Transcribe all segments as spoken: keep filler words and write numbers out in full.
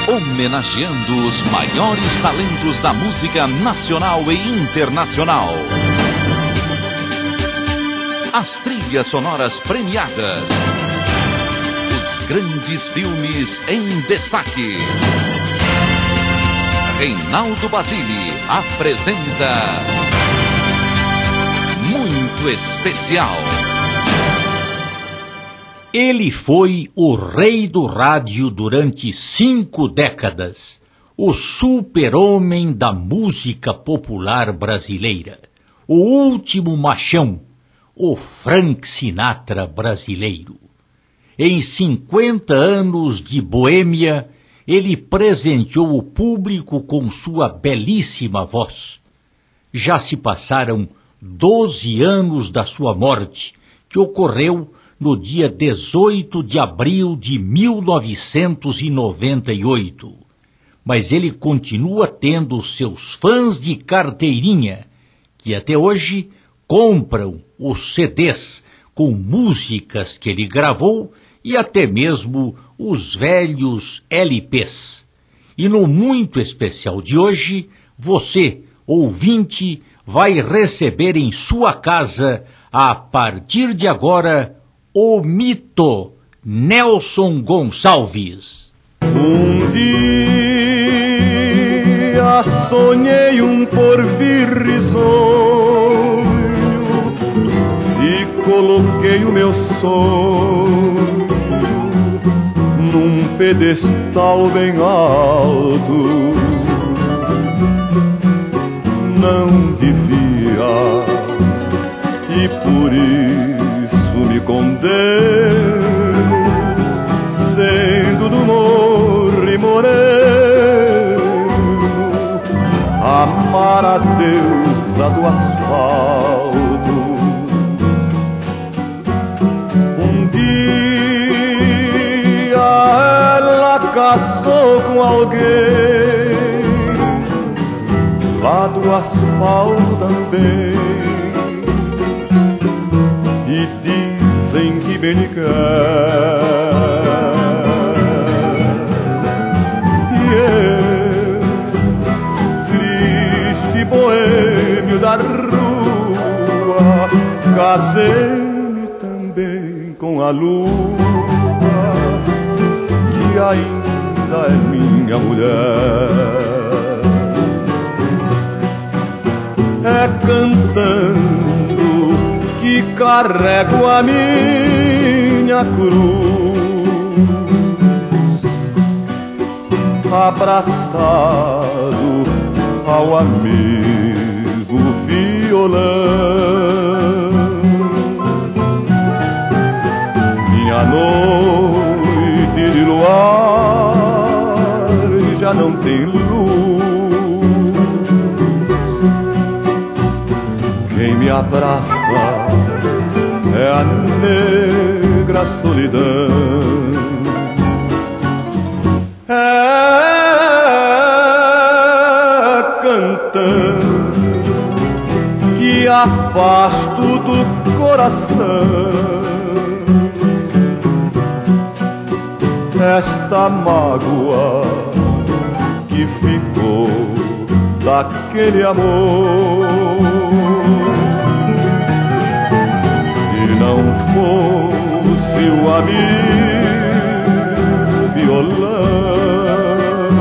homenageando os maiores talentos da música nacional e internacional. As trilhas sonoras premiadas. Os grandes filmes em destaque. Reinaldo Basile apresenta Muito Especial. Ele foi o rei do rádio durante cinco décadas, o super-homem da música popular brasileira, o último machão, o Frank Sinatra brasileiro. Em cinquenta anos de boêmia, ele presenteou o público com sua belíssima voz. Já se passaram doze anos da sua morte, que ocorreu no dia dezoito de abril de mil novecentos e noventa e oito. Mas ele continua tendo seus fãs de carteirinha, que até hoje compram os C Ds com músicas que ele gravou e até mesmo os velhos L Ps. E no Muito Especial de hoje, você, ouvinte, vai receber em sua casa, a partir de agora, o mito Nelson Gonçalves. Um dia sonhei um porvir risonho e coloquei o meu sonho num pedestal bem alto. Não devia, e por isso me condeno, sendo do morro e moreno, amar a deusa do asfalto. Um dia ela casou com alguém lá do asfalto também, e dizem que bem lhe quer. E eu, triste boêmio da rua, casei-me também com a lua, que ainda é minha mulher. É cantando que carrego a minha cruz, abraçado ao amigo violão. Minha noite de luar já não tem luz. Quem me abraça é a negra solidão. É cantando que afasto do coração esta mágoa que ficou daquele amor. Se não fosse o amigo violão,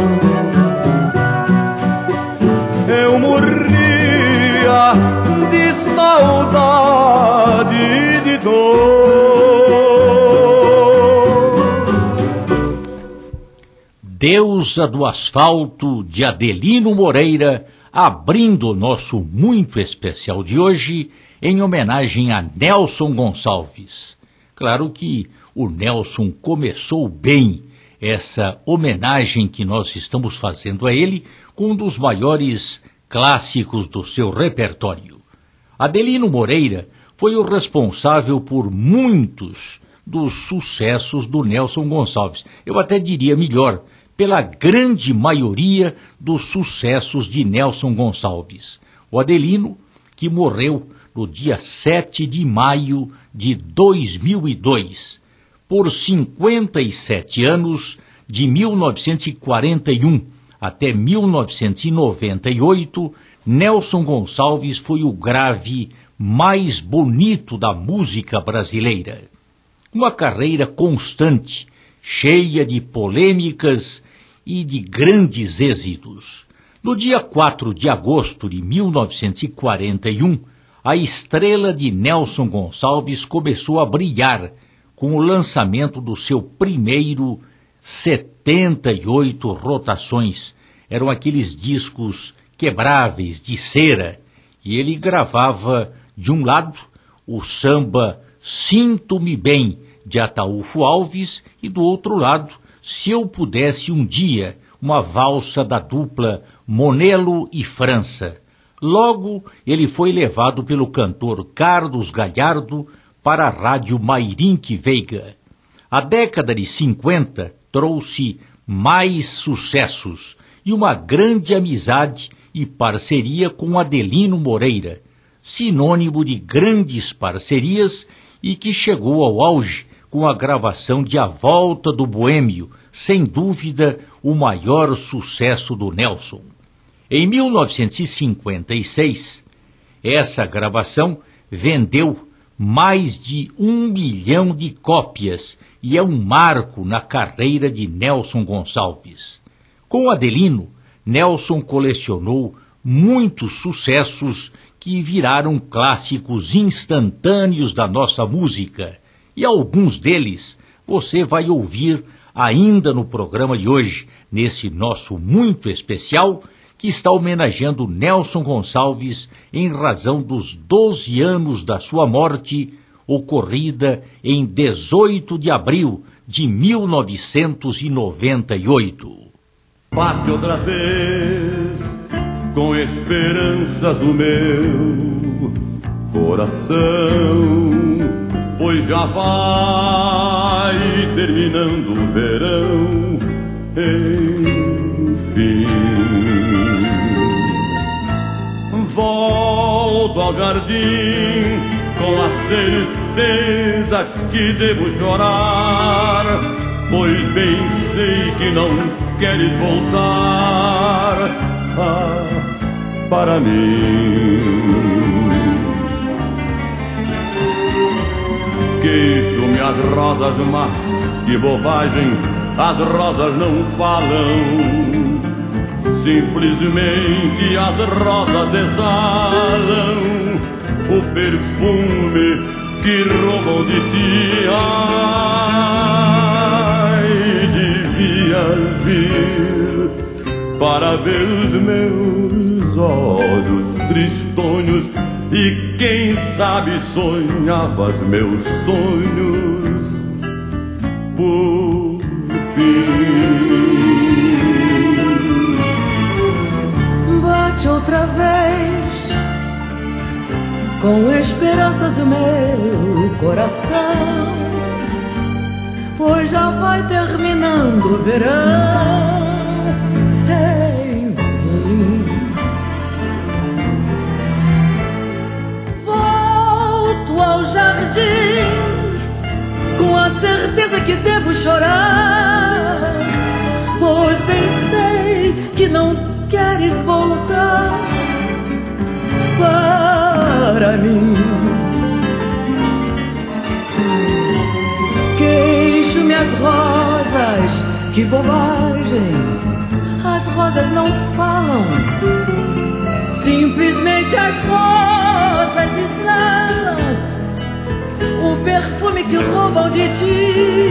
eu morria de saudade e de dor. Deusa do Asfalto, de Adelino Moreira, abrindo o nosso Muito Especial de hoje, em homenagem a Nelson Gonçalves. Claro que o Nelson começou bem essa homenagem que nós estamos fazendo a ele com um dos maiores clássicos do seu repertório. Adelino Moreira foi o responsável por muitos dos sucessos do Nelson Gonçalves. Eu até diria melhor, pela grande maioria dos sucessos de Nelson Gonçalves. O Adelino, que morreu no dia sete de maio de dois mil e dois, por cinquenta e sete anos de mil novecentos e quarenta e um até mil novecentos e noventa e oito, Nelson Gonçalves foi o grave mais bonito da música brasileira. Uma carreira constante, cheia de polêmicas e de grandes êxitos. No dia quatro de agosto de mil novecentos e quarenta e um, a estrela de Nelson Gonçalves começou a brilhar com o lançamento do seu primeiro setenta e oito rotações. Eram aqueles discos quebráveis, de cera, e ele gravava, de um lado, o samba Sinto-me Bem, de Ataúfo Alves, e do outro lado, Se Eu Pudesse Um Dia, uma valsa da dupla Monelo e França. Logo, ele foi levado pelo cantor Carlos Galhardo para a rádio Mairinque Veiga. A década de cinquenta trouxe mais sucessos e uma grande amizade e parceria com Adelino Moreira, sinônimo de grandes parcerias e que chegou ao auge com a gravação de A Volta do Boêmio, sem dúvida o maior sucesso do Nelson. Em mil novecentos e cinquenta e seis, essa gravação vendeu mais de um milhão de cópias e é um marco na carreira de Nelson Gonçalves. Com Adelino, Nelson colecionou muitos sucessos que viraram clássicos instantâneos da nossa música, e alguns deles você vai ouvir ainda no programa de hoje, nesse nosso muito especial, que está homenageando Nelson Gonçalves em razão dos doze anos da sua morte, ocorrida em dezoito de abril de mil novecentos e noventa e oito. Bate outra vez com esperanças do meu coração, pois já vai terminando o verão, enfim. Volto ao jardim com a certeza que devo chorar, pois bem sei que não queres voltar ah, para mim. Queixo-me as rosas, mas que bobagem, as rosas não falam. Simplesmente as rosas exalam o perfume que roubam de ti. Ai, devia vir para ver os meus olhos tristonhos e quem sabe sonhavas meus sonhos por fim. Bate outra vez com esperanças o meu coração, pois já vai terminando o verão. Enfim, volto ao jardim com a certeza que devo chorar, pois bem sei que não queres voltar para mim. Queixo-me as rosas, que bobagem, as rosas não falam. Simplesmente as rosas exalam o perfume que roubam de ti.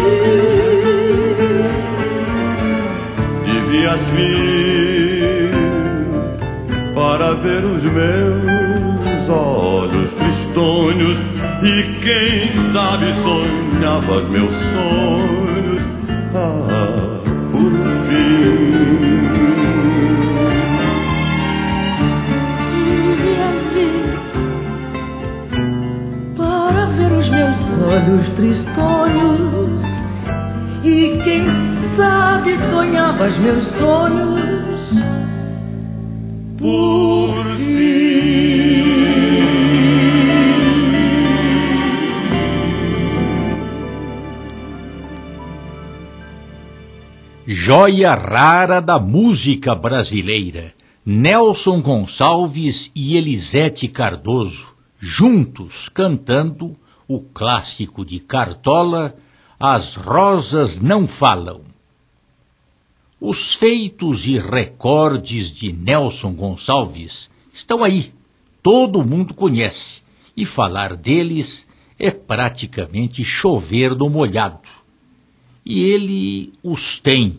Devias vir para ver os meus olhos tristonhos e quem sabe sonhavas meus sonhos ah, por fim. Devias vir para ver os meus olhos tristonhos e quem sabe sonhavas meus sonhos por fim. Joia rara da música brasileira, Nelson Gonçalves e Elisete Cardoso, juntos cantando o clássico de Cartola, As Rosas Não Falam. Os feitos e recordes de Nelson Gonçalves estão aí, todo mundo conhece, e falar deles é praticamente chover no molhado. E ele os tem,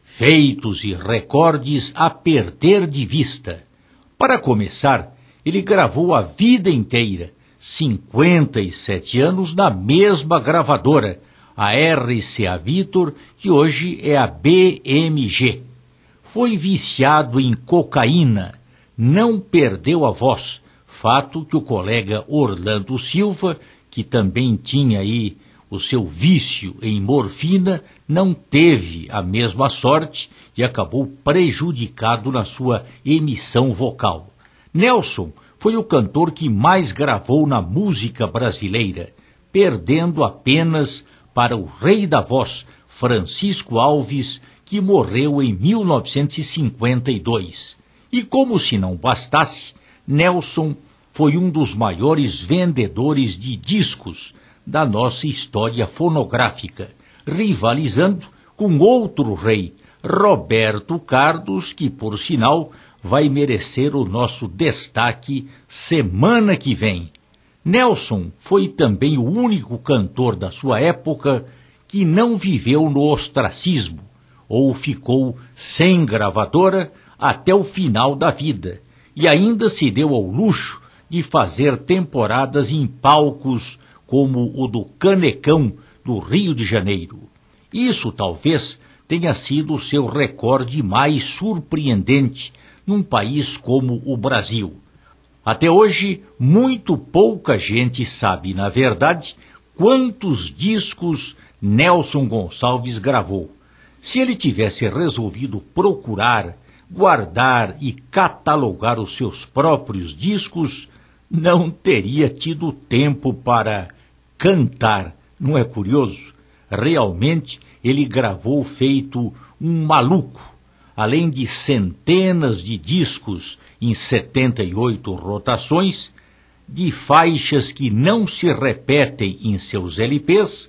feitos e recordes a perder de vista. Para começar, ele gravou a vida inteira, cinquenta e sete anos, na mesma gravadora, a R C A Victor, que hoje é a B M G. Foi viciado em cocaína, não perdeu a voz, fato que o colega Orlando Silva, que também tinha aí o seu vício em morfina, não teve a mesma sorte e acabou prejudicado na sua emissão vocal. Nelson foi o cantor que mais gravou na música brasileira, perdendo apenas para o rei da voz, Francisco Alves, que morreu em mil novecentos e cinquenta e dois. E como se não bastasse, Nelson foi um dos maiores vendedores de discos da nossa história fonográfica, rivalizando com outro rei, Roberto Carlos, que, por sinal, vai merecer o nosso destaque semana que vem. Nelson foi também o único cantor da sua época que não viveu no ostracismo, ou ficou sem gravadora até o final da vida, e ainda se deu ao luxo de fazer temporadas em palcos como o do Canecão, do Rio de Janeiro. Isso talvez tenha sido o seu recorde mais surpreendente num país como o Brasil. Até hoje, muito pouca gente sabe, na verdade, quantos discos Nelson Gonçalves gravou. Se ele tivesse resolvido procurar, guardar e catalogar os seus próprios discos, não teria tido tempo para cantar. Não é curioso? Realmente ele gravou feito um maluco. Além de centenas de discos em setenta e oito rotações, de faixas que não se repetem em seus L Pês,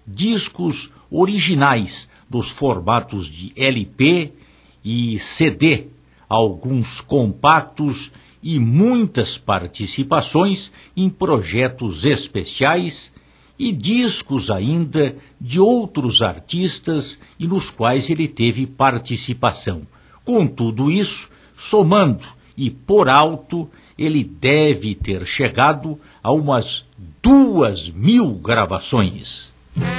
discos originais dos formatos de L P e C D, alguns compactos e muitas participações em projetos especiais e discos ainda de outros artistas e nos quais ele teve participação. Com tudo isso, somando e por alto, ele deve ter chegado a umas duas mil gravações.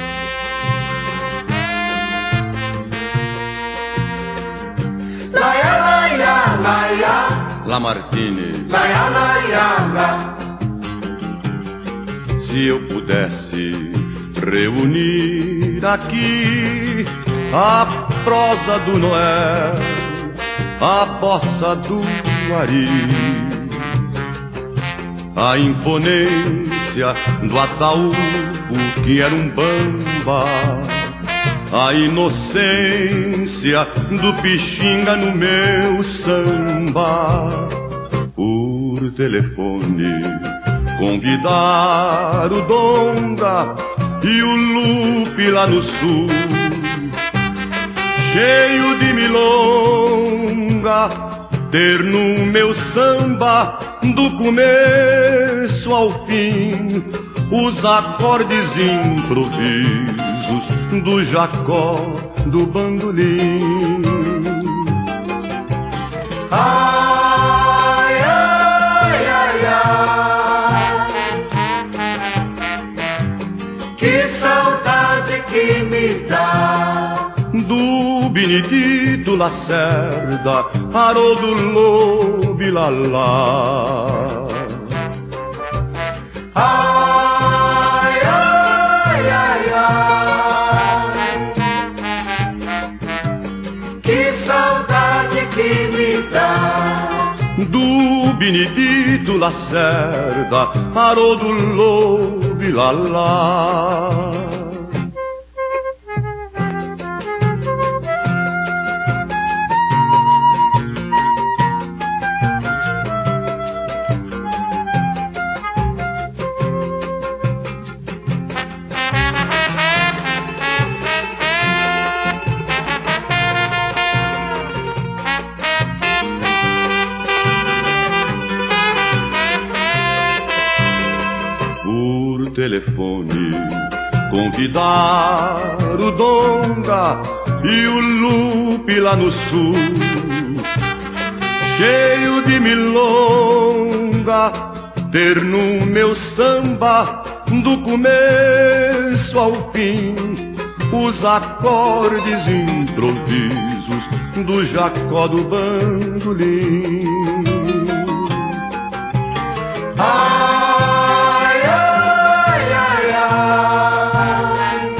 Lamartine, se eu pudesse reunir aqui a prosa do Noel, a bossa do Ari, a imponência do Ataúfo que era um bamba, a inocência do Pixinga no meu samba, por telefone convidar o Donga e o Lupe lá no sul, cheio de milonga, ter no meu samba do começo ao fim os acordes improvisos do Jacó do bandolim. Ai, ai, ai, ai, que saudade que me dá do Benedito Lacerda, Haroldo Lobo e Lalá. Ai, ai, ai, ai, que saudade que me dá do Benedito Lacerda, Haroldo Lobo e Lalá. telefone, convidar o Donga e o Lupe lá no sul, cheio de milonga, ter no meu samba do começo ao fim os acordes e improvisos do Jacó do bandolim. Ai, ai, ai, ai,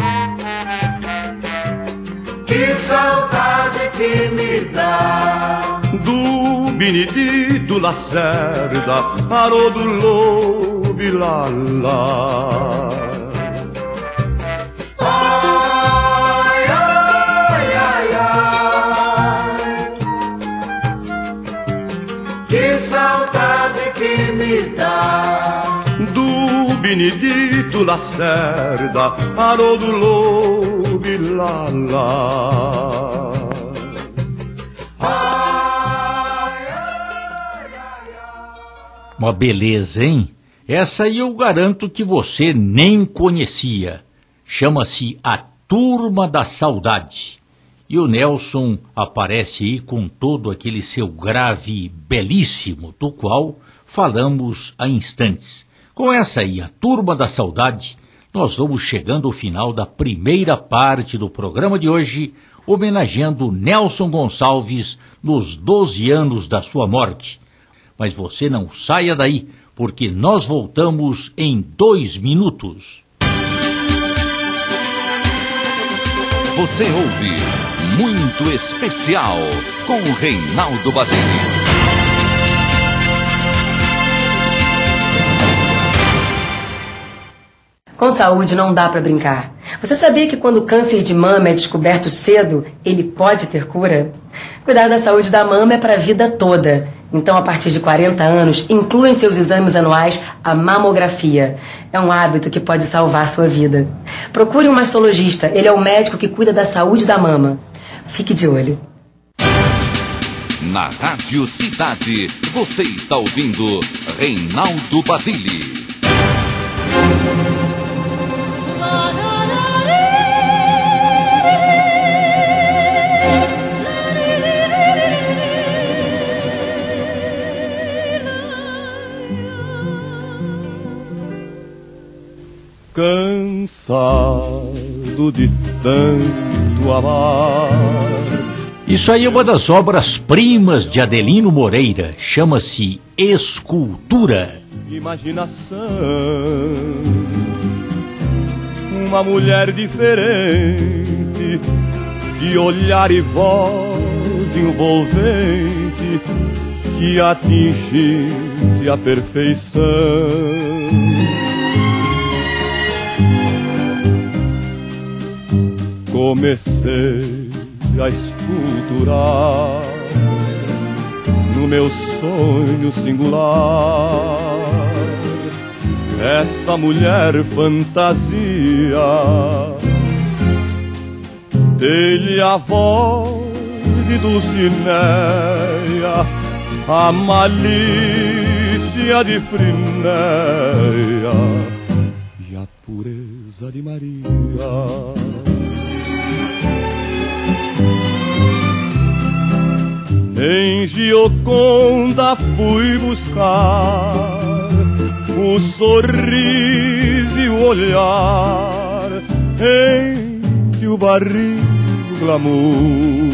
que saudade que me dá do Benedito Lacerda, Haroldo Lobo e Lala. Ai, ai, ai, ai, que saudade que me dá do Benedito Lacerda, Haroldo Lobo e Lala. Uma beleza, hein? Essa aí eu garanto que você nem conhecia. Chama-se A Turma da Saudade. E o Nelson aparece aí com todo aquele seu grave belíssimo, do qual falamos há instantes. Com essa aí, A Turma da Saudade, nós vamos chegando ao final da primeira parte do programa de hoje, homenageando Nelson Gonçalves nos doze anos da sua morte. Mas você não saia daí, porque nós voltamos em dois minutos. Você ouve Muito Especial com o Reinaldo Basílio. Com saúde não dá para brincar. Você sabia que quando o câncer de mama é descoberto cedo, ele pode ter cura? Cuidar da saúde da mama é para a vida toda. Então, a partir de quarenta anos, inclua em seus exames anuais a mamografia. É um hábito que pode salvar sua vida. Procure um mastologista, ele é o médico que cuida da saúde da mama. Fique de olho. Na Rádio Cidade, você está ouvindo Reinaldo Basílio. Cansado de tanto amar. Isso aí é uma das obras-primas de Adelino Moreira. Chama-se Escultura. Imaginação, uma mulher diferente, de olhar e voz envolvente, que atingisse a perfeição. Comecei a esculturar no meu sonho singular essa mulher fantasia. Dei-lhe a voz de Dulcinea, a malícia de Frinéia e a pureza de Maria. Em Gioconda fui buscar o sorriso e o olhar, entre o barril o glamour.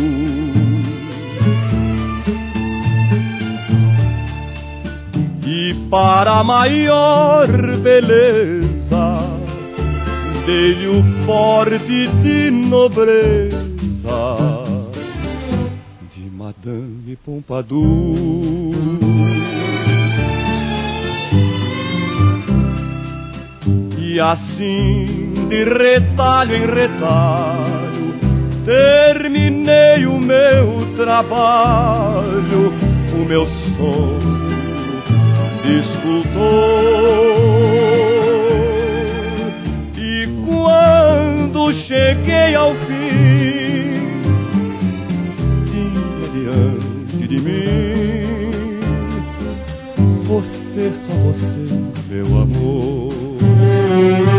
E para maior beleza, dei-lhe o porte de nobreza Madame Pompadour. E assim, de retalho em retalho, terminei o meu trabalho, o meu sonho de escultor. E quando cheguei ao fim, diante de mim, você, só você, meu amor.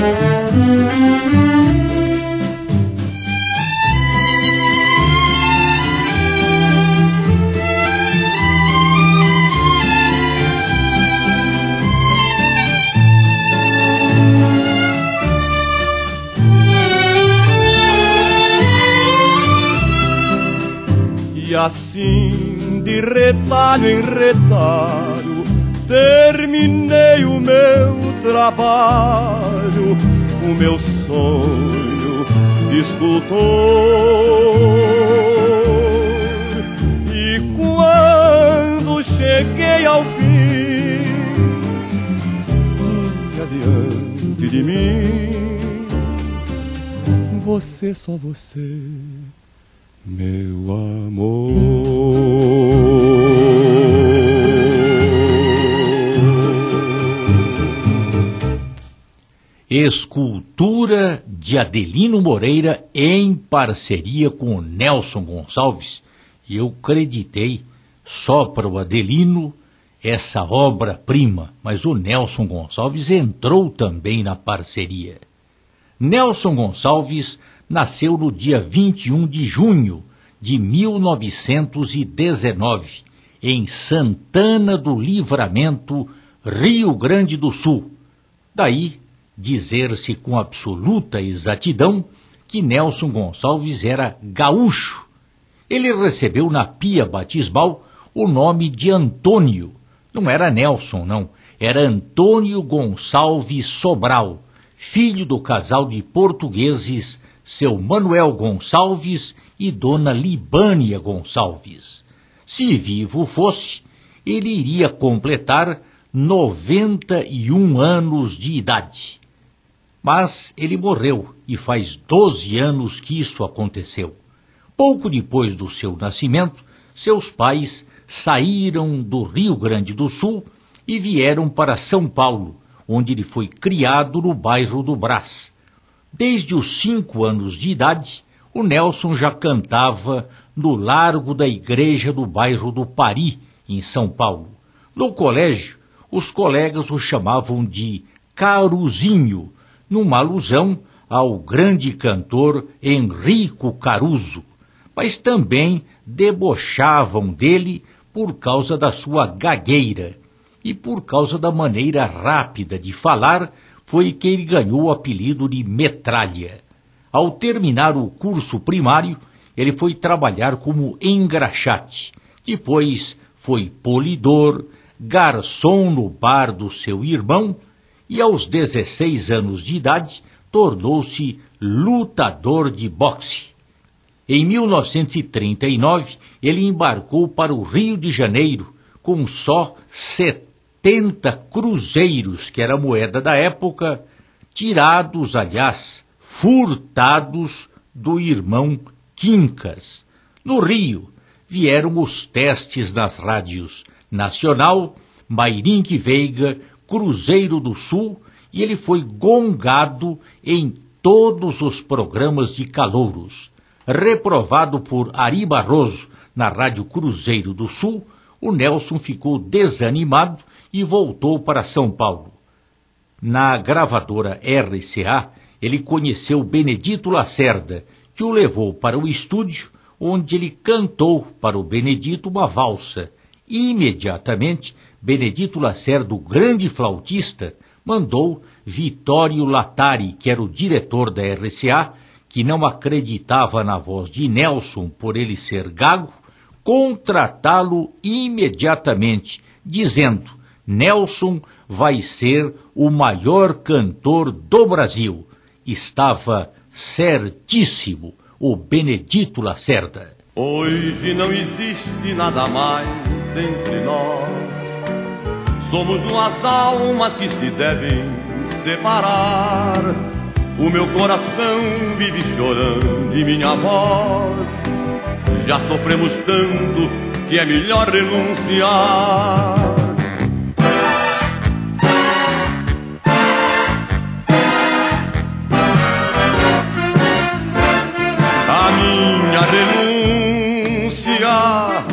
E assim, de retalho em retalho, terminei o meu trabalho, o meu sonho de escultor. E quando cheguei ao fim, adiante de mim, você, só você, meu amor. Escultura de Adelino Moreira em parceria com o Nelson Gonçalves. E eu creditei só para o Adelino essa obra-prima, mas o Nelson Gonçalves entrou também na parceria. Nelson Gonçalves nasceu no dia vinte e um de junho de mil novecentos e dezenove, em Santana do Livramento, Rio Grande do Sul. Daí, dizer-se com absoluta exatidão que Nelson Gonçalves era gaúcho. Ele recebeu na pia batismal o nome de Antônio. Não era Nelson, não. Era Antônio Gonçalves Sobral, filho do casal de portugueses seu Manuel Gonçalves e dona Libânia Gonçalves. Se vivo fosse, ele iria completar noventa e um anos de idade. Mas ele morreu e faz doze anos que isso aconteceu. Pouco depois do seu nascimento, seus pais saíram do Rio Grande do Sul e vieram para São Paulo, onde ele foi criado no bairro do Brás. Desde os cinco anos de idade, o Nelson já cantava no largo da igreja do bairro do Pari, em São Paulo. No colégio, os colegas o chamavam de Caruzinho, numa alusão ao grande cantor Enrico Caruso, mas também debochavam dele por causa da sua gagueira e por causa da maneira rápida de falar. Foi que ele ganhou o apelido de Metralha. Ao terminar o curso primário, ele foi trabalhar como engraxate. Depois foi polidor, garçom no bar do seu irmão e aos dezesseis anos de idade tornou-se lutador de boxe. Em mil novecentos e trinta e nove, ele embarcou para o Rio de Janeiro com só setenta cruzeiros, que era a moeda da época, tirados, aliás, furtados do irmão Quincas. No Rio, vieram os testes nas rádios Nacional, Mairinque Veiga, Cruzeiro do Sul, e ele foi gongado em todos os programas de calouros. Reprovado por Ari Barroso na Rádio Cruzeiro do Sul, o Nelson ficou desanimado e voltou para São Paulo. Na gravadora R C A, ele conheceu Benedito Lacerda, que o levou para o estúdio, onde ele cantou para o Benedito uma valsa. Imediatamente, Benedito Lacerda, o grande flautista, mandou Vitório Latari, que era o diretor da R C A, que não acreditava na voz de Nelson por ele ser gago, contratá-lo imediatamente, dizendo: Nelson vai ser o maior cantor do Brasil. Estava certíssimo o Benedito Lacerda. Hoje não existe nada mais entre nós. Somos duas almas que se devem separar. O meu coração vive chorando e minha voz. Já sofremos tanto que é melhor renunciar. A minha renúncia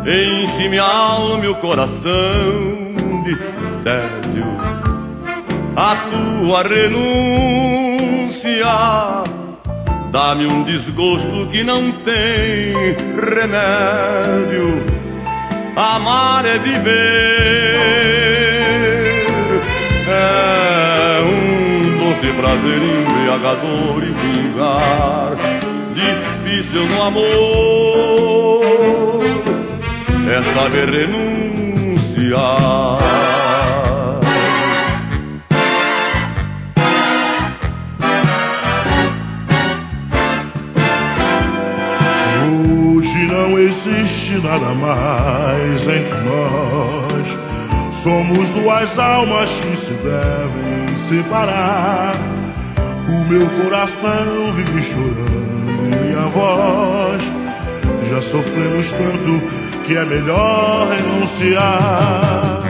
enche minha alma e o coração de tédio. a tua renúncia dá-me um desgosto que não tem remédio. Amar é viver, é um doce prazer embriagador e vulgar. Difícil no amor é saber renunciar. Não existe nada mais entre nós. Somos duas almas que se devem separar. O meu coração vive chorando e minha voz. Já sofremos tanto que é melhor renunciar.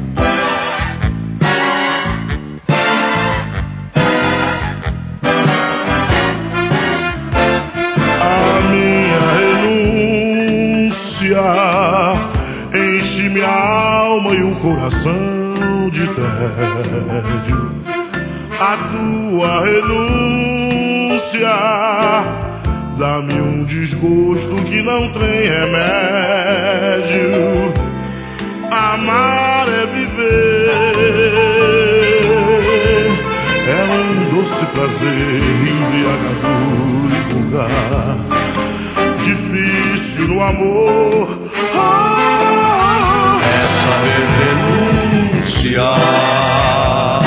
Enche minha alma e o coração de tédio. A tua renúncia dá-me um desgosto que não tem remédio. Amar é viver, é um doce prazer embriagador e vulgar. Difícil no amor ah, é saber renunciar.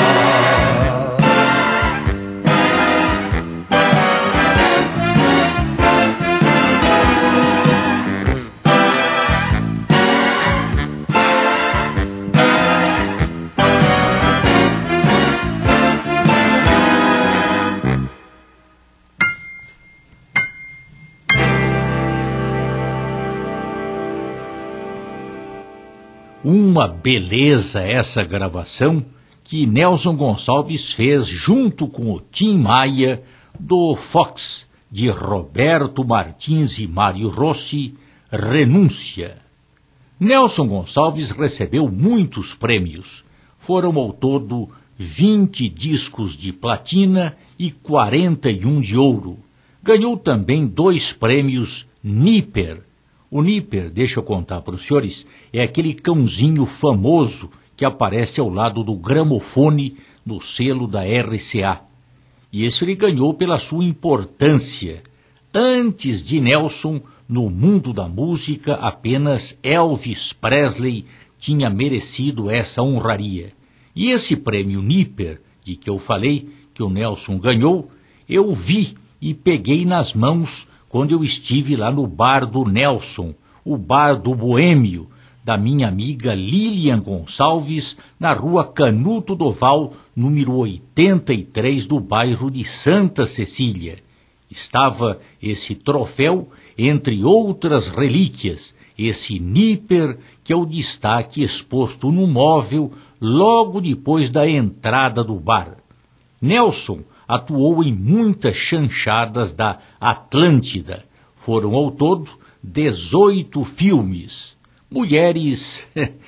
Uma beleza essa gravação que Nelson Gonçalves fez junto com o Tim Maia do Fox, de Roberto Martins e Mário Rossi, Renúncia. Nelson Gonçalves recebeu muitos prêmios. Foram ao todo vinte discos de platina e quarenta e um de ouro. Ganhou também dois prêmios Nipper. O Nipper, deixa eu contar para os senhores, é aquele cãozinho famoso que aparece ao lado do gramofone no selo da R C A. E esse ele ganhou pela sua importância. Antes de Nelson, no mundo da música, apenas Elvis Presley tinha merecido essa honraria. E esse prêmio Nipper, de que eu falei, que o Nelson ganhou, eu vi e peguei nas mãos quando eu estive lá no bar do Nelson, o bar do Boêmio, da minha amiga Lilian Gonçalves, na rua Canuto Doval, número oitenta e três, do bairro de Santa Cecília. Estava esse troféu, entre outras relíquias, esse Nipper, que é o destaque exposto no móvel logo depois da entrada do bar. Nelson atuou em muitas chanchadas da Atlântida. Foram ao todo dezoito filmes. Mulheres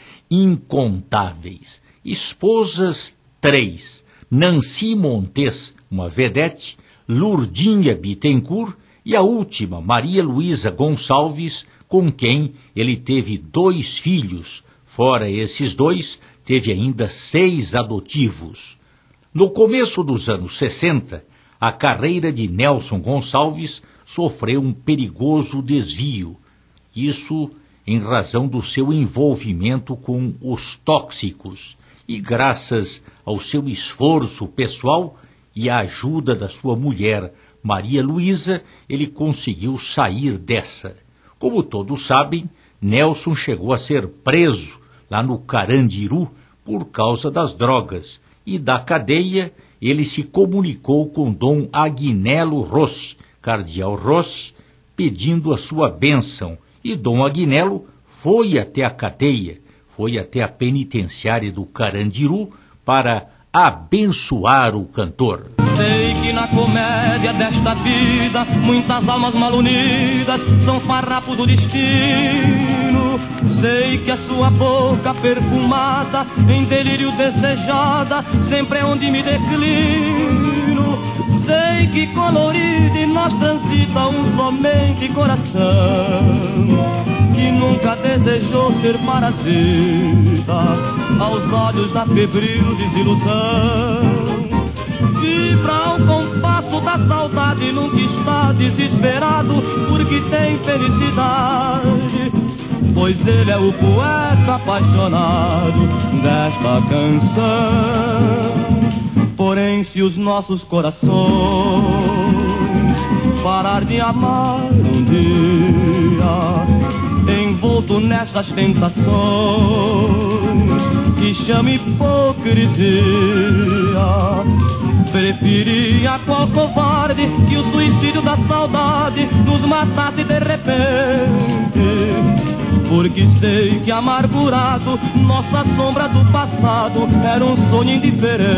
incontáveis. Esposas, três. Nancy Montes, uma vedete, Lurdinha Bittencourt e a última, Maria Luísa Gonçalves, com quem ele teve dois filhos. Fora esses dois, teve ainda seis adotivos. No começo dos anos sessenta, a carreira de Nelson Gonçalves sofreu um perigoso desvio. Isso em razão do seu envolvimento com os tóxicos. E graças ao seu esforço pessoal e à ajuda da sua mulher, Maria Luísa, ele conseguiu sair dessa. Como todos sabem, Nelson chegou a ser preso lá no Carandiru por causa das drogas. E da cadeia, ele se comunicou com Dom Agnello Rossi, cardeal Rossi, pedindo a sua bênção. E Dom Agnello foi até a cadeia, foi até a penitenciária do Carandiru para abençoar o cantor. Sei que na comédia desta vida, muitas almas mal unidas são farrapos do destino. Sei que a sua boca perfumada, em delírio desejada, sempre é onde me declino. Sei que colorido em nós transita um somente coração, que nunca desejou ser parasita aos olhos da febril desilusão. Vibra ao compasso da saudade, nunca está desesperado porque tem felicidade, pois ele é o poeta apaixonado desta canção. Porém, se os nossos corações parar de amar um dia, envolto nessas tentações que chama hipocrisia, preferia qual covarde que o suicídio da saudade nos matasse de repente, porque sei que amargurado nossa sombra do passado era um sonho indiferente.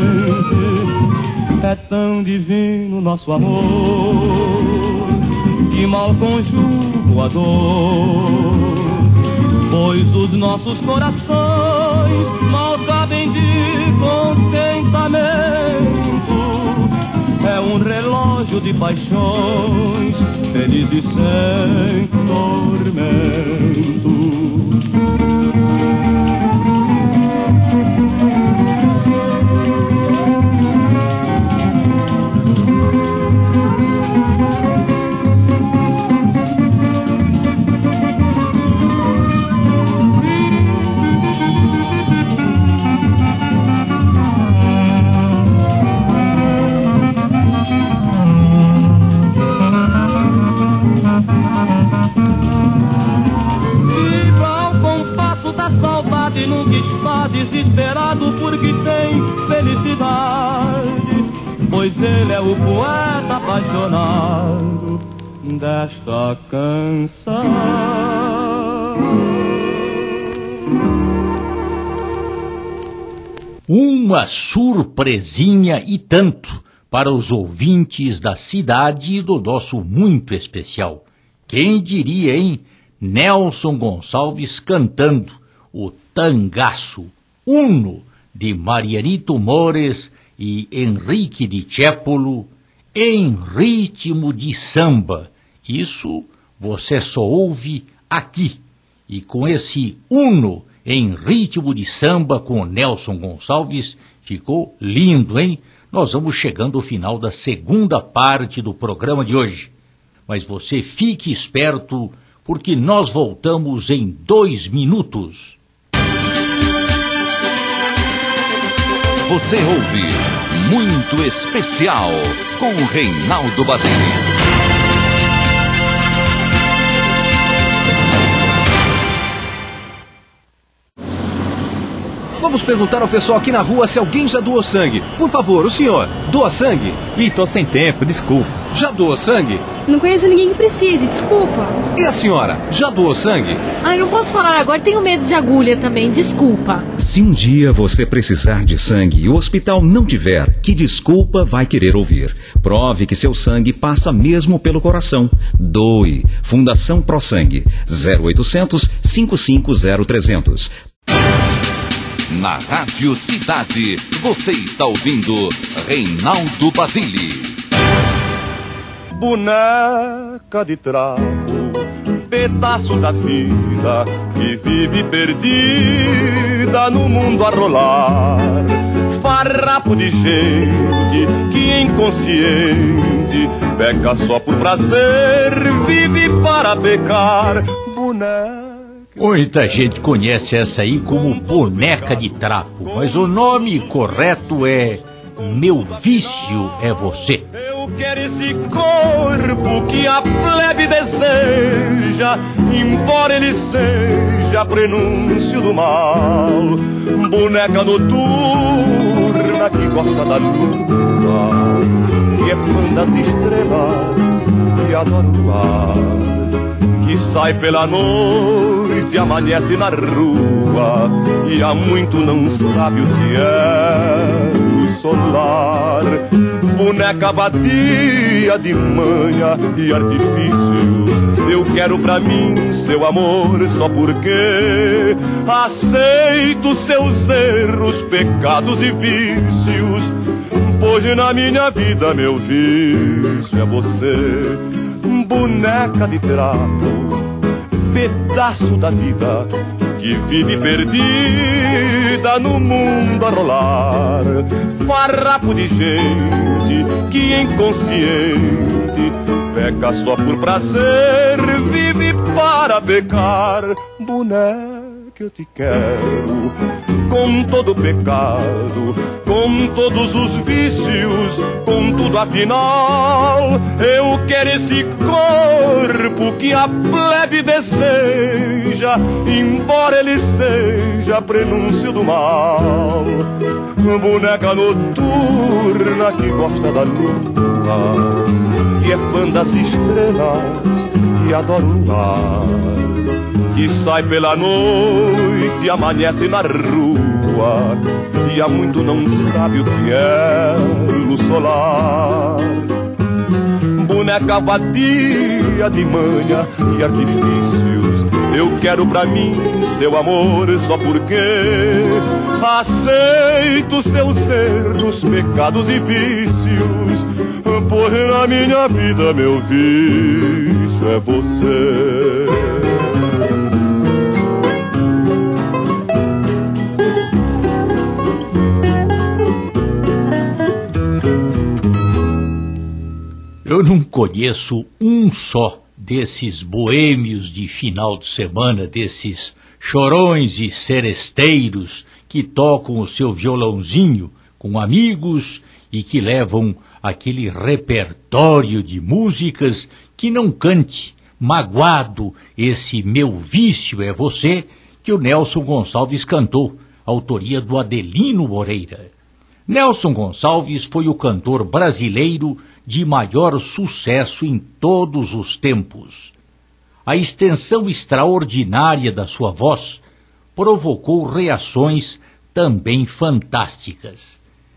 É tão divino nosso amor que mal conjugo a dor, pois os nossos corações mal cabem de contentamento. É um relógio de paixões, feliz e sem tormento. E nunca está desesperado porque tem felicidade, pois ele é o poeta apaixonado desta canção. Uma surpresinha e tanto para os ouvintes da cidade e do nosso muito especial. Quem diria, hein? Nelson Gonçalves cantando o Tangaço, Uno, de Marianito Mores e Henrique de Tiepolo, em ritmo de samba. Isso você só ouve aqui. E com esse Uno em ritmo de samba com Nelson Gonçalves, ficou lindo, hein? Nós vamos chegando ao final da segunda parte do programa de hoje. Mas você fique esperto, porque nós voltamos em dois minutos. Você ouve Muito Especial com o Reinaldo Basile. Vamos perguntar ao pessoal aqui na rua se alguém já doou sangue. Por favor, o senhor, doa sangue? Ih, tô sem tempo, desculpa. Já doou sangue? Não conheço ninguém que precise, desculpa. E a senhora, já doou sangue? Ai, não posso falar agora, tenho medo de agulha também, desculpa. Se um dia você precisar de sangue e o hospital não tiver, que desculpa vai querer ouvir? Prove que seu sangue passa mesmo pelo coração. Doe. Fundação Pro Sangue. zero oitocentos, cinco cinco zero, trezentos. Na Rádio Cidade, você está ouvindo Reinaldo Basile. Boneca de trapo, pedaço da vida que vive perdida no mundo a rolar. Farrapo de gente que inconsciente peca só por prazer, vive para pecar. Boneca. Muita gente conhece essa aí como boneca de trapo, mas o nome correto é Meu Vício é Você. Eu quero esse corpo que a plebe deseja, embora ele seja prenúncio do mal. Boneca noturna que gosta da lua, que é fã das estrelas, que adora o ar, que sai pela noite, amanhece na rua e há muito não sabe o que é o solar. boneca vadia de manha e artifício. Eu quero pra mim seu amor só porque aceito seus erros, pecados e vícios. Pois na minha vida meu vício é você, boneca de trapo, pedaço da vida que vive perdida no mundo a rolar. Farrapo de gente que inconsciente peca só por prazer, vive para pecar. Boneca, eu te quero com todo pecado, com todos os vícios, com tudo afinal. Eu quero esse corpo que a plebe deseja, embora ele seja prenúncio do mal. Boneca noturna que gosta da lua, que é fã das estrelas, que adora o luar, que sai pela noite e amanhece na rua, e há muito não sabe o que é luz solar. Boneca vadia de manha e artifícios, eu quero pra mim seu amor só porque aceito seus erros, pecados e vícios. Pois na minha vida meu vício é você. Eu não conheço um só desses boêmios de final de semana, desses chorões e seresteiros que tocam o seu violãozinho com amigos e que levam aquele repertório de músicas que não cante, magoado, esse meu vício é você, que o Nelson Gonçalves cantou, autoria do Adelino Moreira. Nelson Gonçalves foi o cantor brasileiro de maior sucesso em todos os tempos. A extensão extraordinária da sua voz provocou reações também fantásticas.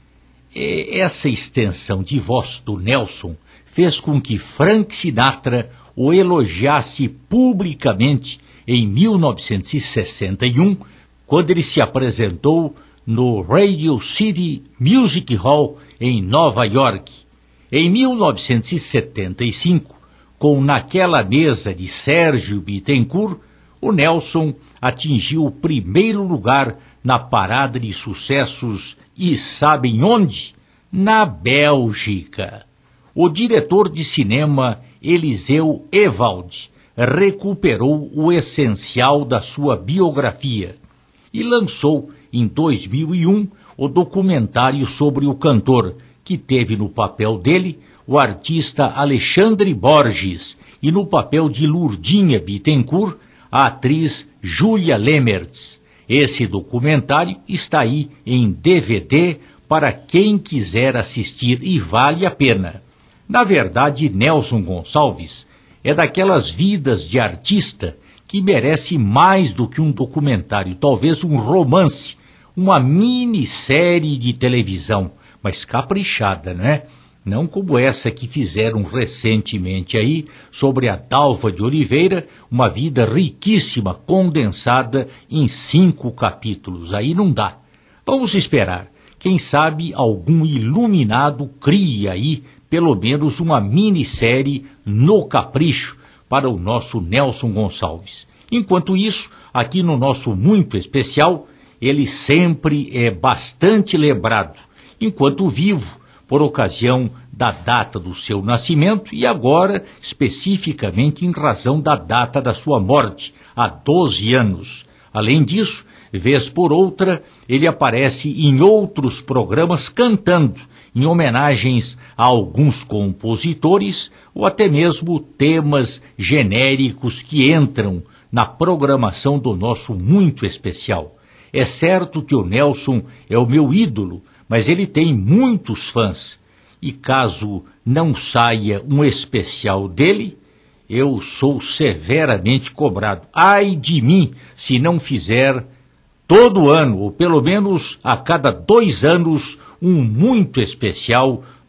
E essa extensão de voz do Nelson fez com que Frank Sinatra o elogiasse publicamente em mil novecentos e sessenta e um, quando ele se apresentou no Radio City Music Hall em Nova York. Em mil novecentos e setenta e cinco, com Naquela Mesa de Sérgio Bittencourt, o Nelson atingiu o primeiro lugar na parada de sucessos e sabem onde? Na Bélgica. O diretor de cinema Eliseu Ewald recuperou o essencial da sua biografia e lançou em dois mil e um o documentário sobre o cantor, que teve no papel dele o artista Alexandre Borges e no papel de Lurdinha Bittencourt a atriz Júlia Lemertz. Esse documentário está aí em D V D para quem quiser assistir e vale a pena. Na verdade, Nelson Gonçalves é daquelas vidas de artista que merece mais do que um documentário, talvez um romance, uma minissérie de televisão, mas caprichada, né? Não como essa que fizeram recentemente aí sobre a Dalva de Oliveira, uma vida riquíssima, condensada em cinco capítulos. Aí não dá. Vamos esperar. Quem sabe algum iluminado cria aí pelo menos uma minissérie no capricho para o nosso Nelson Gonçalves. Enquanto isso, aqui no nosso Muito Especial, ele sempre é bastante lembrado, enquanto vivo, por ocasião da data do seu nascimento e agora, especificamente, em razão da data da sua morte, há doze anos. Além disso, vez por outra, ele aparece em outros programas cantando, em homenagens a alguns compositores ou até mesmo temas genéricos que entram na programação do nosso Muito Especial. É certo que o Nelson é o meu ídolo, mas ele tem muitos fãs. E caso não saia um especial dele, eu sou severamente cobrado. Ai de mim se não fizer todo ano, ou pelo menos a cada dois anos, um Muito Especial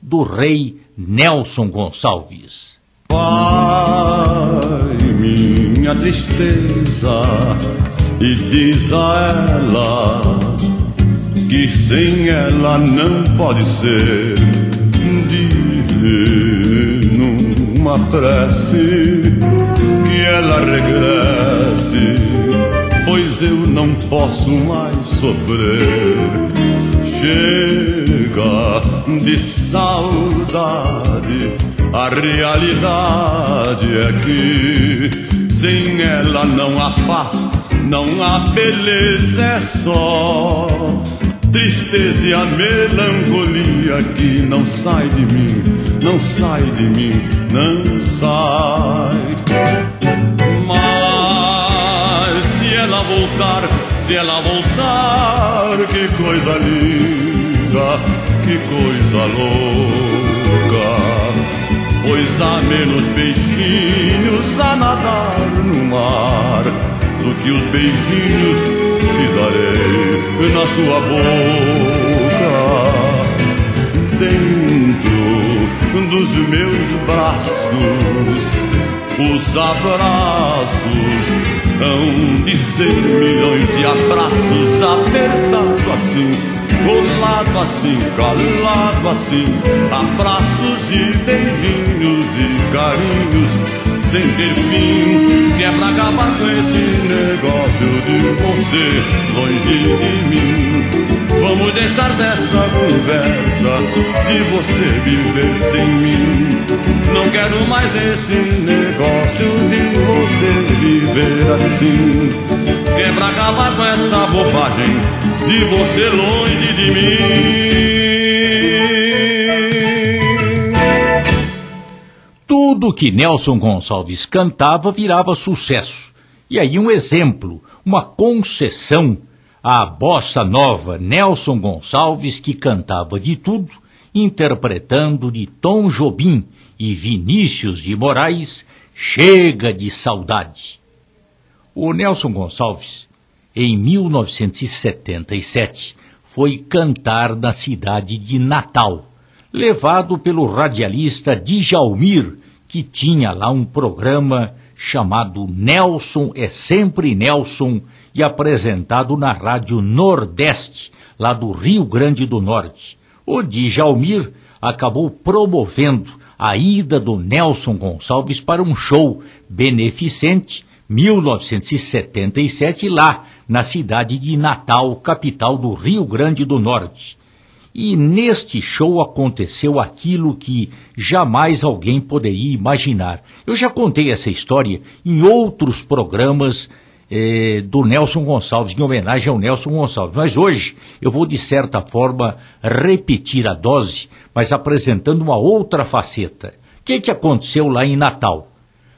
do rei Nelson Gonçalves. Vai, minha tristeza, e diz a ela que sem ela não pode ser. Diz numa prece que ela regresse, pois eu não posso mais sofrer. Chega de saudade, a realidade é que sem ela não há paz, não há beleza, é só tristeza e a melancolia que não sai de mim, não sai de mim, não sai. Mas se ela voltar, se ela voltar, que coisa linda, que coisa louca, pois há menos peixinhos a nadar no mar do que os beijinhos que darei na sua boca. Dentro dos meus braços, os abraços hão de ser milhões de abraços, apertado assim, colado assim, calado assim, abraços e beijinhos e carinhos sem ter fim, que é pra acabar com esse negócio de você longe de mim. Vamos deixar dessa conversa de você viver sem mim. Não quero mais esse negócio de você viver assim, que é pra acabar com essa bobagem de você longe de mim. Tudo que Nelson Gonçalves cantava virava sucesso. E aí um exemplo, uma concessão à bossa nova Nelson Gonçalves, que cantava de tudo, interpretando de Tom Jobim e Vinícius de Moraes, Chega de Saudade. O Nelson Gonçalves, em mil novecentos e setenta e sete, foi cantar na cidade de Natal, levado pelo radialista Djalmir, que tinha lá um programa chamado Nelson é Sempre Nelson e apresentado na Rádio Nordeste, lá do Rio Grande do Norte. O Djalmir acabou promovendo a ida do Nelson Gonçalves para um show beneficente, mil novecentos e setenta e sete, lá na cidade de Natal, capital do Rio Grande do Norte. E neste show aconteceu aquilo que jamais alguém poderia imaginar. Eu já contei essa história em outros programas eh, do Nelson Gonçalves, em homenagem ao Nelson Gonçalves. Mas hoje eu vou, de certa forma, repetir a dose, mas apresentando uma outra faceta. O que, que aconteceu lá em Natal?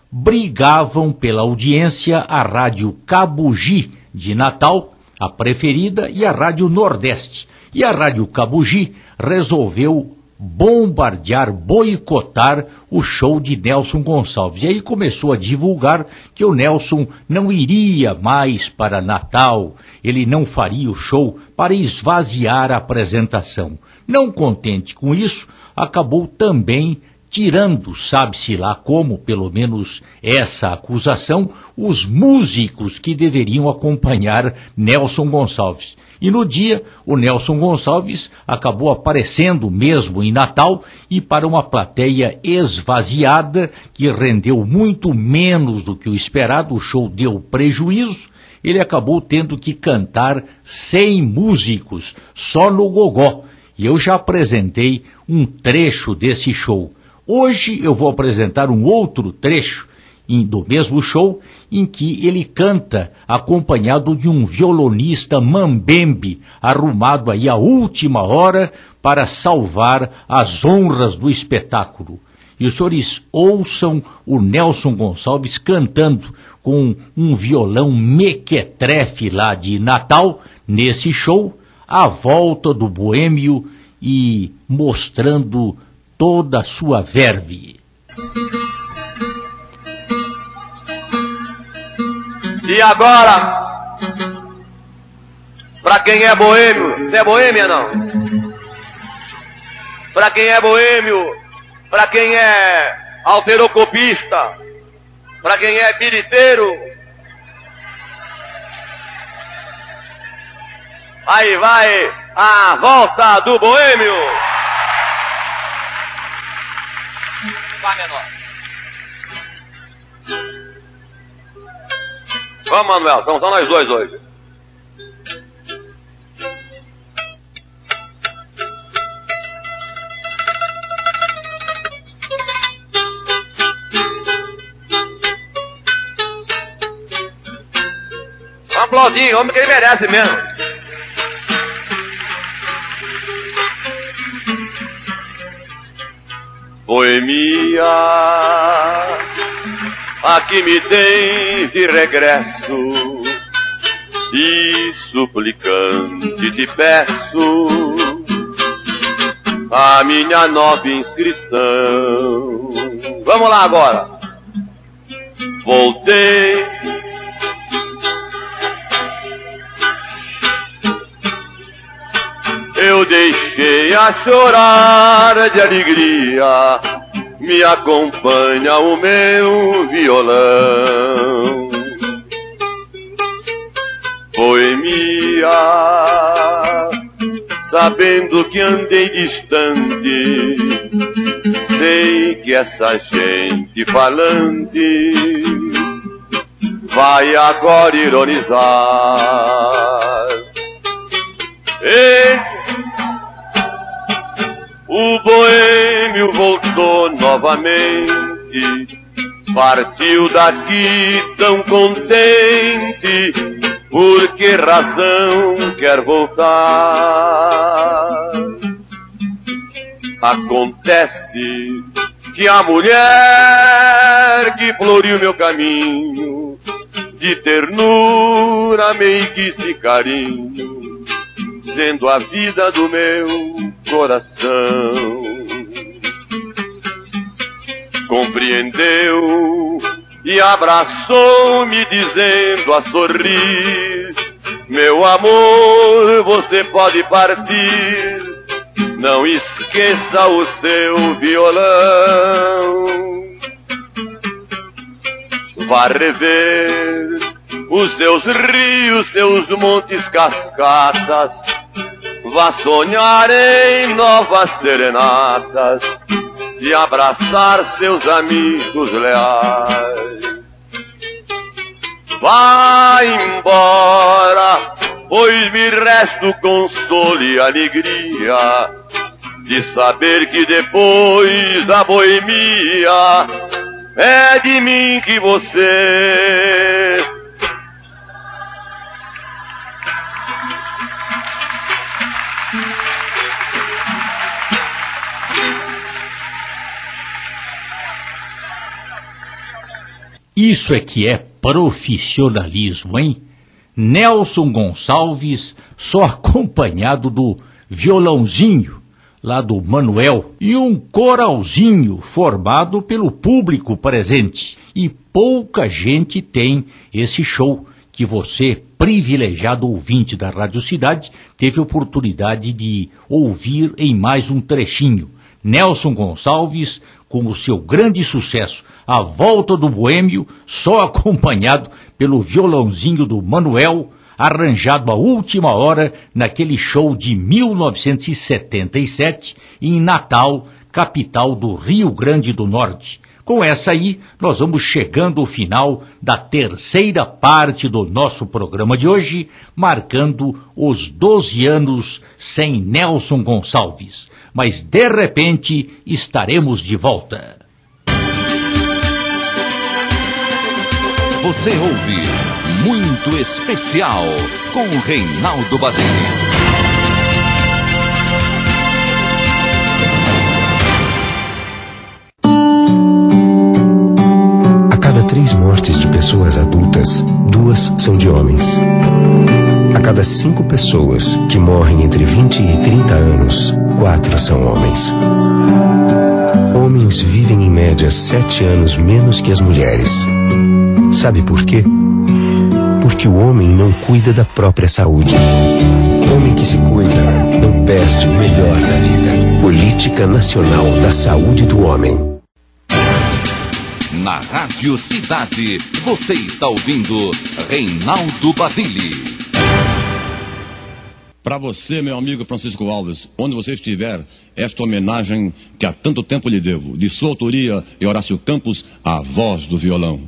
Brigavam pela audiência a Rádio Cabugi de Natal, a preferida, e a Rádio Nordeste. E a Rádio Cabugi resolveu bombardear, boicotar o show de Nelson Gonçalves. E aí começou a divulgar que o Nelson não iria mais para Natal, ele não faria o show, para esvaziar a apresentação. Não contente com isso, acabou também tirando, sabe-se lá como, pelo menos essa acusação, os músicos que deveriam acompanhar Nelson Gonçalves. E no dia, o Nelson Gonçalves acabou aparecendo mesmo em Natal e para uma plateia esvaziada, que rendeu muito menos do que o esperado, o show deu prejuízo, ele acabou tendo que cantar sem músicos, só no gogó. E eu já apresentei um trecho desse show. Hoje eu vou apresentar um outro trecho em, do mesmo show, em que ele canta acompanhado de um violonista mambembe, arrumado aí à última hora para salvar as honras do espetáculo. E os senhores ouçam o Nelson Gonçalves cantando com um violão mequetrefe lá de Natal, nesse show, a volta do boêmio e mostrando toda a sua verve. E agora, pra quem é boêmio, você é boêmia não? pra quem é boêmio, pra quem é alterocopista, pra quem é biriteiro. Aí vai a volta do boêmio. Vai, menor. Vamos, Manuel, são só nós dois hoje. Um aplaudinho, homem que ele merece mesmo. Boemia, aqui me tem de regresso, e suplicante te peço a minha nova inscrição. Vamos lá agora. Voltei, eu deixei a chorar de alegria, me acompanha o meu violão. Boemia, sabendo que andei distante, sei que essa gente falante vai agora ironizar. Ei, o boêmio voltou novamente, partiu daqui tão contente, por que razão quer voltar? Acontece que a mulher que floriu meu caminho, de ternura, meiguice e carinho, sendo a vida do meu coração, compreendeu e abraçou-me dizendo a sorrir: meu amor, você pode partir, não esqueça o seu violão. Vá rever os seus rios, seus montes, cascatas, vá sonhar em novas serenatas e abraçar seus amigos leais. Vá embora, pois me resta o consolo e alegria de saber que depois da boemia é de mim que você Isso é que é profissionalismo, hein? Nelson Gonçalves, só acompanhado do violãozinho, lá do Manuel, e um coralzinho formado pelo público presente. E pouca gente tem esse show que você, privilegiado ouvinte da Rádio Cidade, teve oportunidade de ouvir em mais um trechinho. Nelson Gonçalves, com o seu grande sucesso, A Volta do Boêmio, só acompanhado pelo violãozinho do Manuel, arranjado à última hora naquele show de mil novecentos e setenta e sete, em Natal, capital do Rio Grande do Norte. Com essa aí, nós vamos chegando ao final da terceira parte do nosso programa de hoje, marcando os doze anos sem Nelson Gonçalves. Mas, de repente, estaremos de volta. Você ouve Muito Especial com Reinaldo Basílio. A cada três mortes de pessoas adultas, duas são de homens. A cada cinco pessoas que morrem entre vinte e trinta anos, quatro são homens. Homens vivem em média sete anos menos que as mulheres. Sabe por quê? Porque o homem não cuida da própria saúde. Homem que se cuida não perde o melhor da vida. Política Nacional da Saúde do Homem. Na Rádio Cidade, você está ouvindo Reinaldo Basile. Para você, meu amigo Francisco Alves, onde você estiver, esta homenagem que há tanto tempo lhe devo, de sua autoria e Horácio Campos, a voz do violão.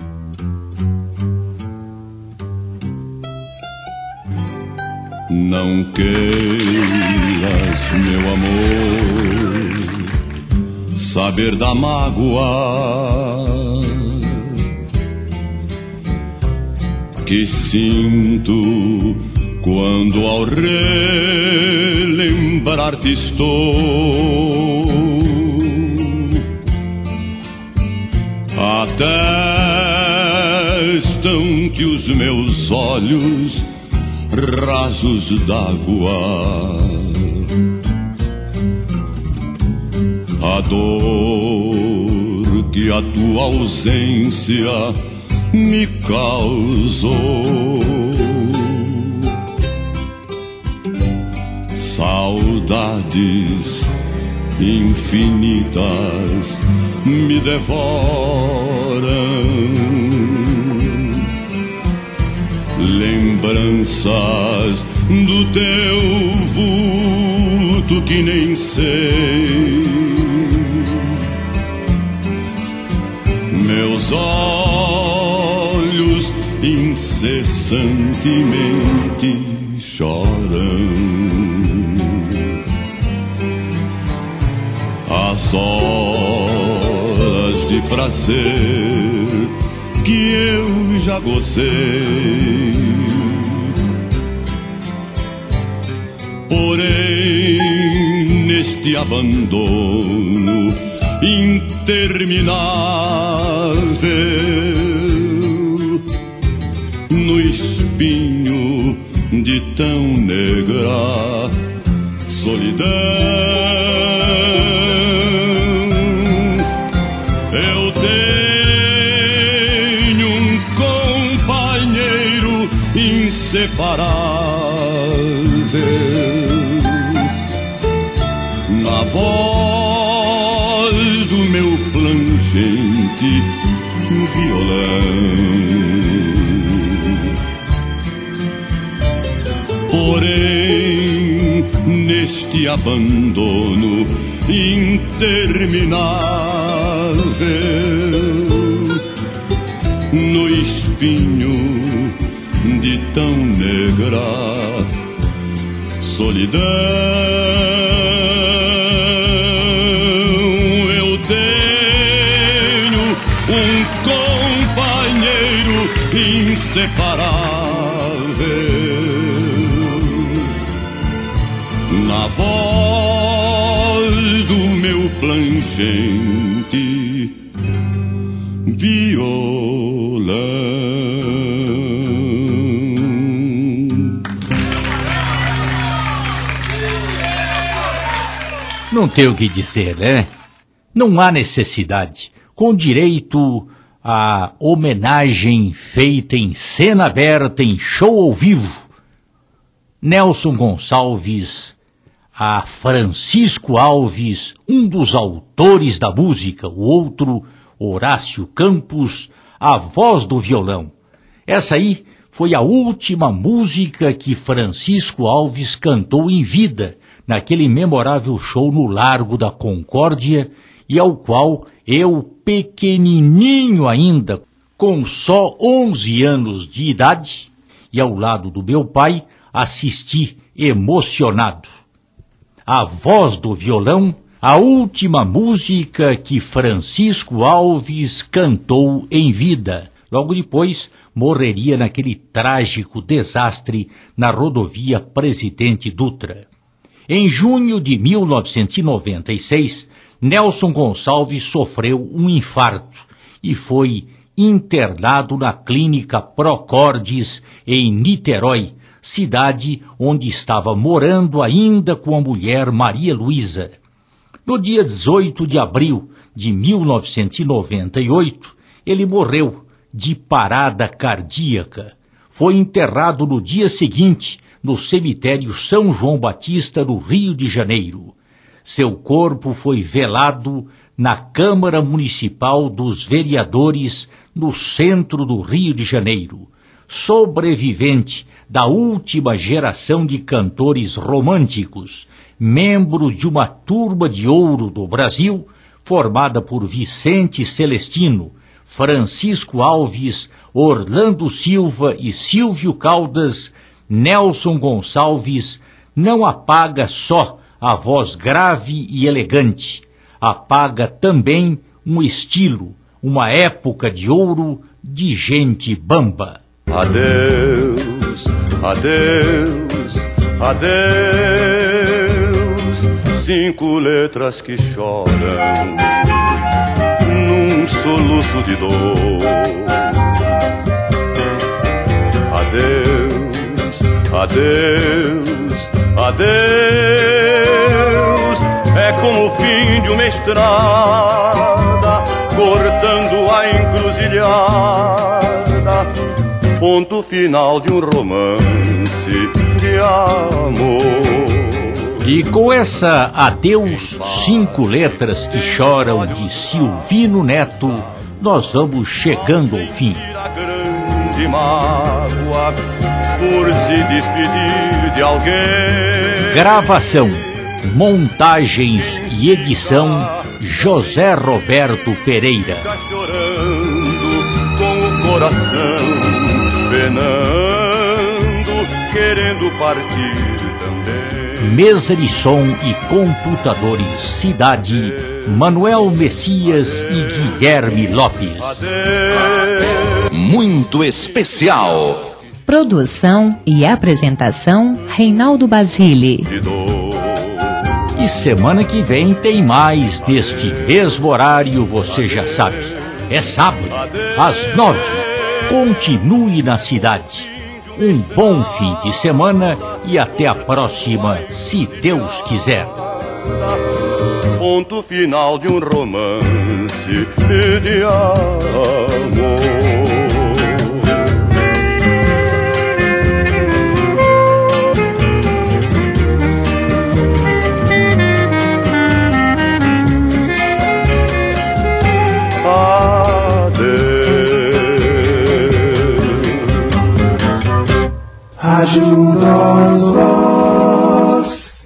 Não queiras, meu amor, saber da mágoa que sinto quando ao relembrar-te estou. Atestam-te os meus olhos rasos d'água, a dor que a tua ausência me causou. Saudades infinitas me devoram, lembranças do teu vulto que nem sei. Meus olhos incessantemente choram. As horas de prazer que eu já gozei, porém neste abandono interminável, no espinho de tão negra solidão, eu tenho um companheiro inseparável na voz do meu plangente violão. Porém, neste abandono interminável, no espinho de tão negra solidão, eu tenho um companheiro inseparável na voz do meu plangente violão. Não tem o que dizer, né? Não há necessidade. Com direito à homenagem feita em cena aberta, em show ao vivo, Nelson Gonçalves a Francisco Alves, um dos autores da música, o outro, Horácio Campos, a voz do violão. Essa aí foi a última música que Francisco Alves cantou em vida, naquele memorável show no Largo da Concórdia, e ao qual eu, pequenininho ainda, com só onze anos de idade, e ao lado do meu pai, assisti emocionado. A voz do violão, a última música que Francisco Alves cantou em vida. Logo depois, morreria naquele trágico desastre na rodovia Presidente Dutra. Em junho de mil novecentos e noventa e seis, Nelson Gonçalves sofreu um infarto e foi internado na clínica Procordes, em Niterói, cidade onde estava morando ainda com a mulher Maria Luísa. No dia dezoito de abril de mil novecentos e noventa e oito, ele morreu de parada cardíaca. Foi enterrado no dia seguinte no cemitério São João Batista, no Rio de Janeiro. Seu corpo foi velado na Câmara Municipal dos Vereadores, no centro do Rio de Janeiro. Sobrevivente da última geração de cantores românticos, membro de uma turma de ouro do Brasil, formada por Vicente Celestino, Francisco Alves, Orlando Silva e Silvio Caldas, Nelson Gonçalves, não apaga só a voz grave e elegante, apaga também um estilo, uma época de ouro de gente bamba. Adeus, adeus, adeus, cinco letras que choram num soluço de dor. Adeus, adeus, adeus, é como o fim de uma estrada, cortando a encruzilhada, ponto final de um romance de amor. E com essa Adeus, cinco letras que choram de Silvino Neto, nós vamos chegando ao fim. A grande mágoa por se despedir de alguém. Gravação, montagens e edição, José Roberto Pereira. Fica chorando com o coração penando, querendo partir também. Mesa de som e computadores Cidade, Manuel Messias e Guilherme Lopes. Muito especial. Produção e apresentação, Reinaldo Basile. E semana que vem tem mais deste mesmo horário, você já sabe. É sábado, às nove. Continue na cidade. Um bom fim de semana e até a próxima, se Deus quiser. Ponto final de um romance de amor.